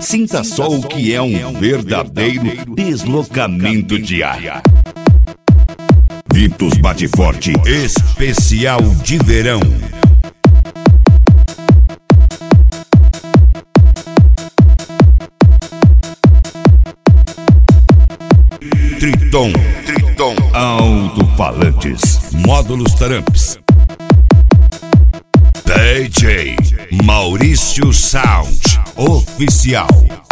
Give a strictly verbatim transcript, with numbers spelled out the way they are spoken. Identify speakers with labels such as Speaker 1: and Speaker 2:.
Speaker 1: Sinta só o que é um verdadeiro deslocamento de ar. Vitos Bate Forte especial de verão. Triton, Triton, alto-falantes, módulos Taramps. D J Maurício Sound Oficial.